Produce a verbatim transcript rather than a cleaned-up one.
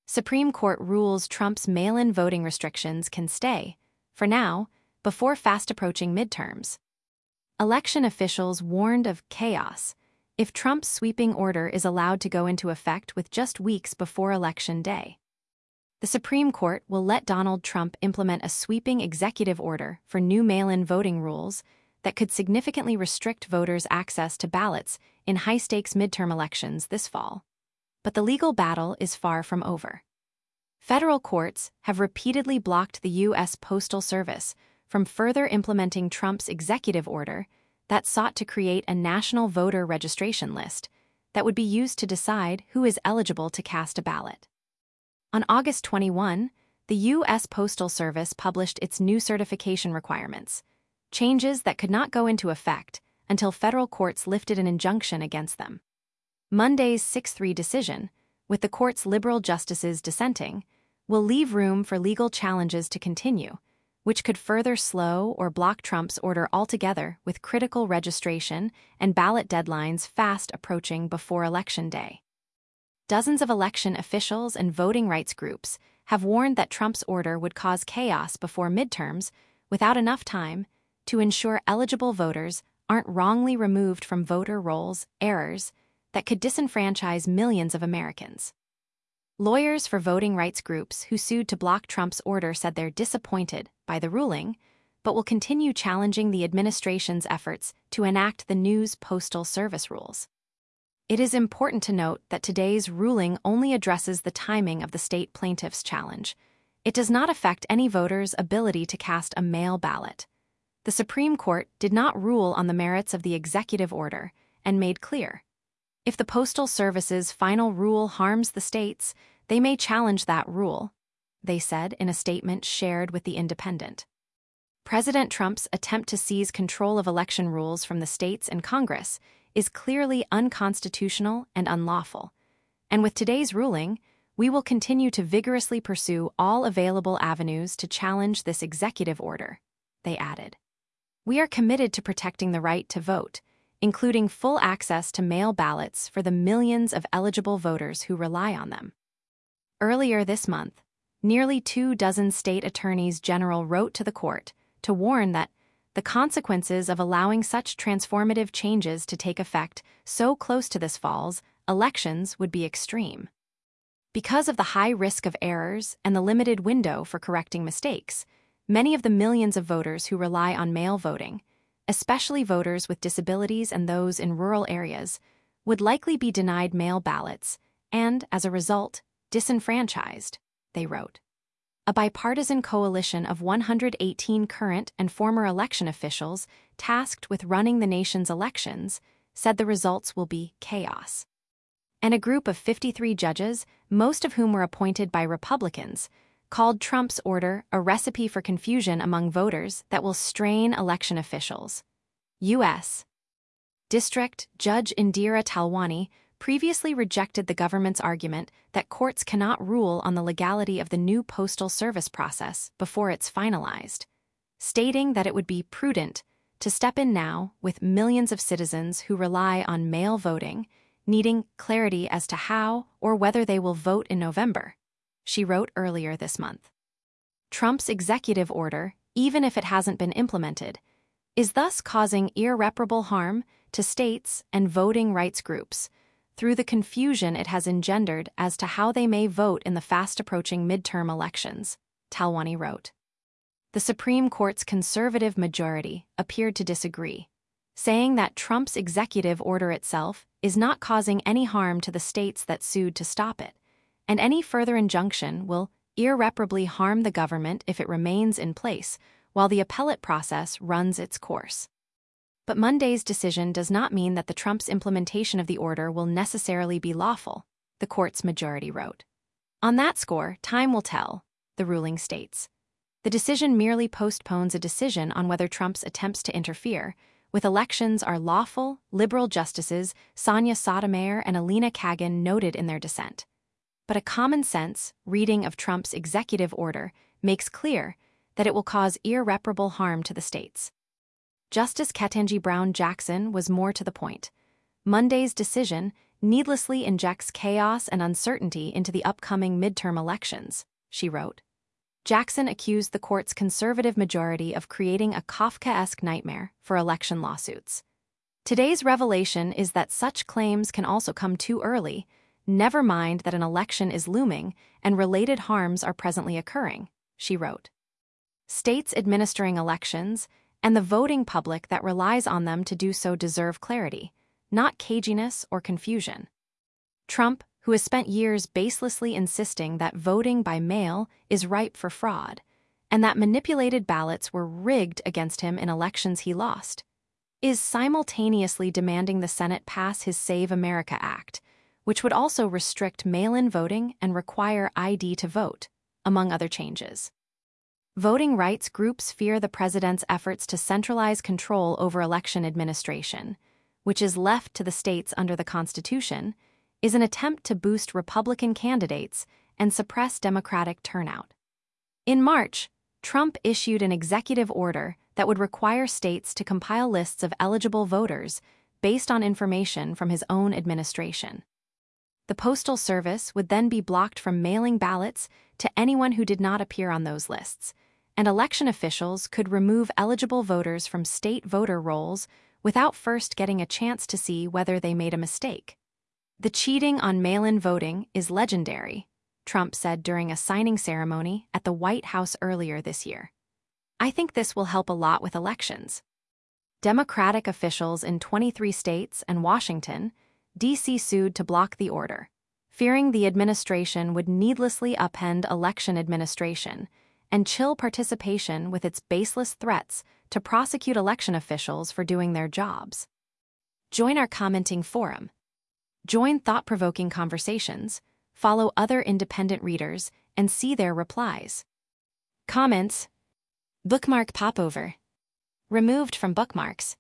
Supreme Court rules Trump's mail-in voting restrictions can stay, for now, before fast-approaching midterms. Election officials warned of chaos if Trump's sweeping order is allowed to go into effect with just weeks before Election Day. The Supreme Court will let Donald Trump implement a sweeping executive order for new mail-in voting rules that could significantly restrict voters' access to ballots in high-stakes midterm elections this fall. But the legal battle is far from over. Federal courts have repeatedly blocked the U S Postal Service from further implementing Trump's executive order that sought to create a national voter registration list that would be used to decide who is eligible to cast a ballot. On August twenty-first, the U S Postal Service published its new certification requirements, changes that could not go into effect until federal courts lifted an injunction against them. Monday's six three decision, with the court's liberal justices dissenting, will leave room for legal challenges to continue, which could further slow or block Trump's order altogether with critical registration and ballot deadlines fast approaching before Election Day. Dozens of election officials and voting rights groups have warned that Trump's order would cause chaos before midterms without enough time to ensure eligible voters aren't wrongly removed from voter rolls errors that could disenfranchise millions of Americans. Lawyers for voting rights groups who sued to block Trump's order said they're disappointed by the ruling, but will continue challenging the administration's efforts to enact the new Postal Service rules. It is important to note that today's ruling only addresses the timing of the state plaintiffs' challenge. It does not affect any voter's ability to cast a mail ballot. The Supreme Court did not rule on the merits of the executive order and made clear, if the Postal Service's final rule harms the states, they may challenge that rule, they said in a statement shared with The Independent. President Trump's attempt to seize control of election rules from the states and Congress is clearly unconstitutional and unlawful, and with today's ruling, we will continue to vigorously pursue all available avenues to challenge this executive order, they added. We are committed to protecting the right to vote, including full access to mail ballots for the millions of eligible voters who rely on them. Earlier this month, nearly two dozen state attorneys general wrote to the court to warn that the consequences of allowing such transformative changes to take effect so close to this fall's elections would be extreme. Because of the high risk of errors and the limited window for correcting mistakes, many of the millions of voters who rely on mail voting, especially voters with disabilities and those in rural areas, would likely be denied mail ballots and, as a result, disenfranchised, they wrote. A bipartisan coalition of one hundred eighteen current and former election officials tasked with running the nation's elections said the results will be chaos. And a group of fifty-three judges, most of whom were appointed by Republicans, called Trump's order a recipe for confusion among voters that will strain election officials. U S District Judge Indira Talwani previously rejected the government's argument that courts cannot rule on the legality of the new Postal Service process before it's finalized, stating that it would be prudent to step in now with millions of citizens who rely on mail voting, needing clarity as to how or whether they will vote in November, she wrote earlier this month. Trump's executive order, even if it hasn't been implemented, is thus causing irreparable harm to states and voting rights groups through the confusion it has engendered as to how they may vote in the fast-approaching midterm elections, Talwani wrote. The Supreme Court's conservative majority appeared to disagree, saying that Trump's executive order itself is not causing any harm to the states that sued to stop it, and any further injunction will irreparably harm the government if it remains in place while the appellate process runs its course. But Monday's decision does not mean that the Trump's implementation of the order will necessarily be lawful, the court's majority wrote. On that score, time will tell, the ruling states. The decision merely postpones a decision on whether Trump's attempts to interfere with elections are lawful, liberal justices Sonia Sotomayor and Elena Kagan noted in their dissent. But a common-sense reading of Trump's executive order makes clear that it will cause irreparable harm to the states. Justice Ketanji Brown Jackson was more to the point. Monday's decision needlessly injects chaos and uncertainty into the upcoming midterm elections, she wrote. Jackson accused the court's conservative majority of creating a Kafkaesque nightmare for election lawsuits. Today's revelation is that such claims can also come too early, never mind that an election is looming and related harms are presently occurring, she wrote. States administering elections and the voting public that relies on them to do so deserve clarity, not caginess or confusion. Trump, who has spent years baselessly insisting that voting by mail is ripe for fraud, and that manipulated ballots were rigged against him in elections he lost, is simultaneously demanding the Senate pass his Save America Act, which would also restrict mail-in voting and require I D to vote, among other changes. Voting rights groups fear the president's efforts to centralize control over election administration, which is left to the states under the Constitution, is an attempt to boost Republican candidates and suppress Democratic turnout. In March, Trump issued an executive order that would require states to compile lists of eligible voters based on information from his own administration. The Postal Service would then be blocked from mailing ballots to anyone who did not appear on those lists, and election officials could remove eligible voters from state voter rolls without first getting a chance to see whether they made a mistake. The cheating on mail-in voting is legendary, Trump said during a signing ceremony at the White House earlier this year. I think this will help a lot with elections. Democratic officials in twenty-three states and Washington, D C sued to block the order, fearing the administration would needlessly upend election administration and chill participation with its baseless threats to prosecute election officials for doing their jobs. Join our commenting forum. Join thought-provoking conversations, follow other independent readers, and see their replies. Comments. Bookmark popover. Removed from bookmarks.